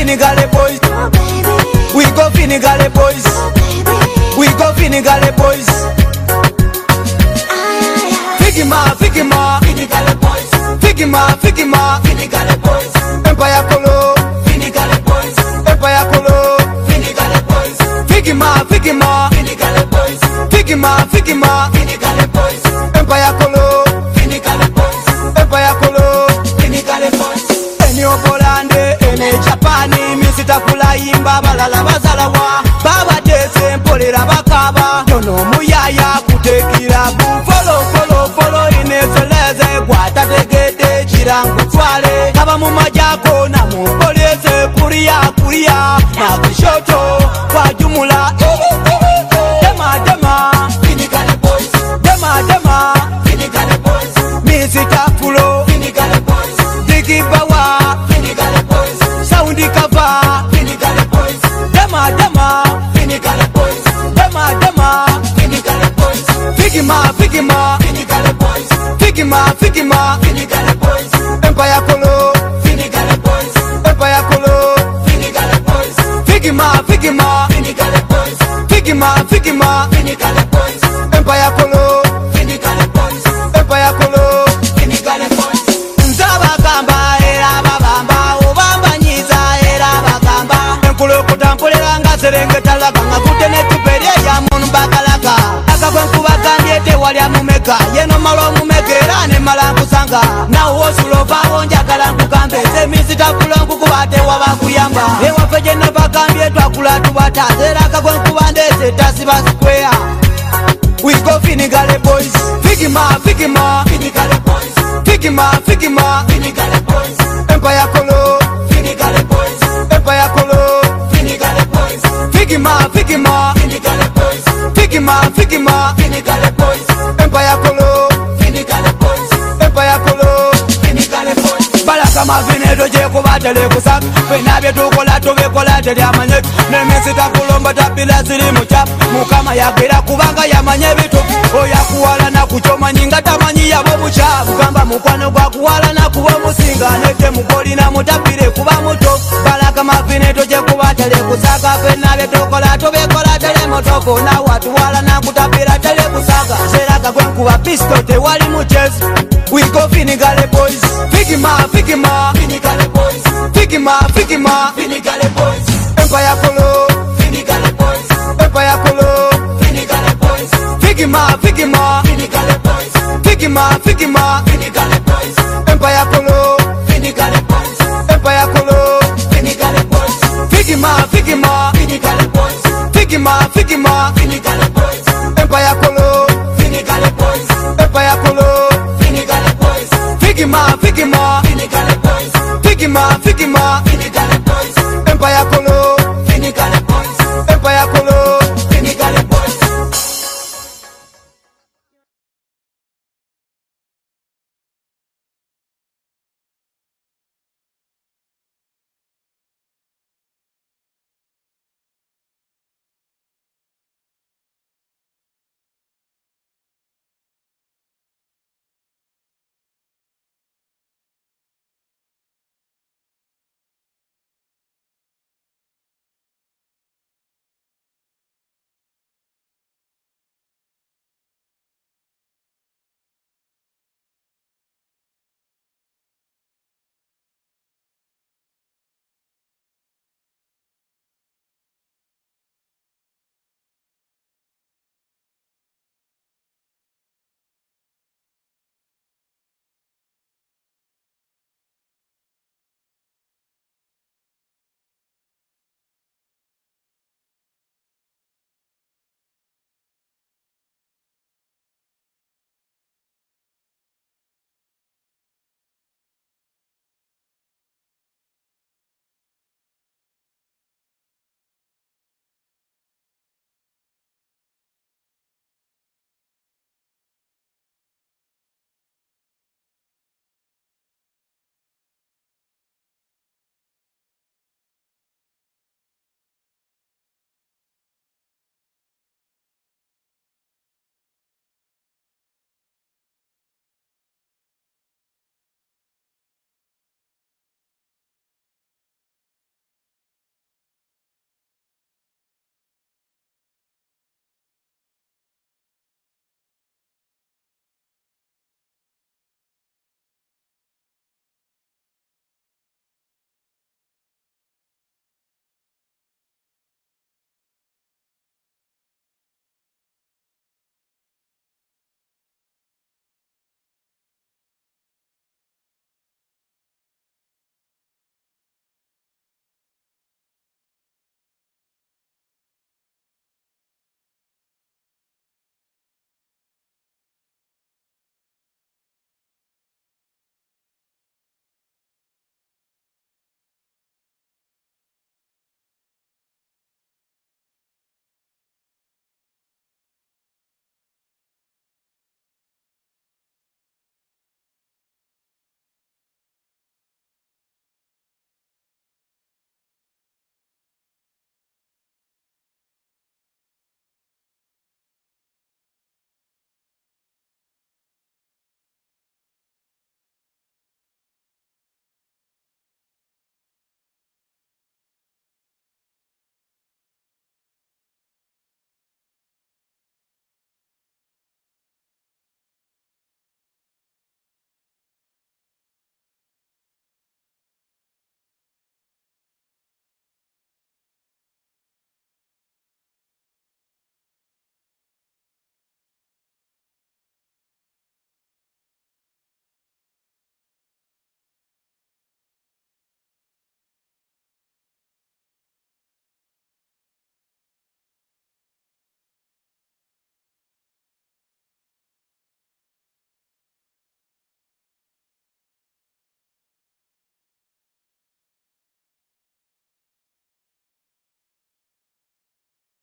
Finigale boys. We go Finigale boys. We go Finigale boys. Figima, Figima, Finigale boys. Figima, Figima, Finigale boys. Empire Kolo, Finigale boys. Empire Kolo, Finigale boys. Figima, Figima, Finigale boys. Figima, Figima, Finigale boys. Empire Kolo, Finigale boys. Empire Kolo, Finigale boys. Eni Obolande, eni Japani, misita kulayimba balala bazalawa. Baba tese mpolera bakaba, tono muyaya kutekira bu. Follow inezeleze gwata tegede chirangu twale. Kaba mumajako na mupoleze kuria na kushoto kwa jumula. Dema, Finigale boys. Dema, Finigale boys. Misita fulo, Finigale boys. Digi bawa, Finigale boys. Soundi kava, Finigale boys. Dema, Finigale boys. Dema, Finigale boys. Figima, Finigale boys. Figima, Finigale boys. Empire Kolo, Finigale boys. Empire Kolo, Finigale boys. Figima, Finigale boys. Figima, Finigale boys. Empire Kolo, Finigale boys. Empire Kolo, Finigale boys. Nzaba gamba era babamba, obamba nyiza era bagamba. Enkulo kutampolera nga serengeta laga nga kutene tupere ya munu bakalaka. Akakwenkuba kandiete wali amumeka, yeno malo mumekera ne malangu sanga. Na uosulo bawo njagala nkukambe, semisita kulongu kubate wabakuyamba. Ewa feje na bakambye twakula tubata, zera akakwenkuba ndese tasiba square. We go Finigale boys. Figima, Finigale boys. Figima, Finigale boys. Empire Kolo, Finigale boys. Empire Kolo, Finigale boys. Figima, Finigale boys. Figima, Finigale boys. Empire Kolo, Finigale boys. Empire Kolo, Finigale boys. Balaka mavineto je kubatele kusaka. Benabye tukola tubekola tele amanyek. Nemisita kulomba tapila zili muchap. Mukama yagira kubanga yamanye bitu. Oya kuwala na kuchoma nyinga tamanyi yabo mucha. Mukamba mukwano gwa kuwala na kuwa musinga. Nete mukoli na mutapire kuba muto. Balaka mavineto je kubatele kusaka. Benabye tukola tubekola tele motoko. Na watu wala na kutapira tele kusaka. Seraka kwenkuwa pistote wali muchezu. We go Finigale boys. Figima, Finigale boys. Figima, Finigale boys. Empire Kolo, Finigale boys. Empire Kolo, Finigale boys. Figima, Finigale boys. Figima, Finigale boys. Empire Kolo, Finigale boys. Empire Kolo, Finigale boys. Figima, Finigale boys. Figima, Finigale boys. Empire Kolo, Finigale boys. Empire Kolo, Finigale boys. Figima,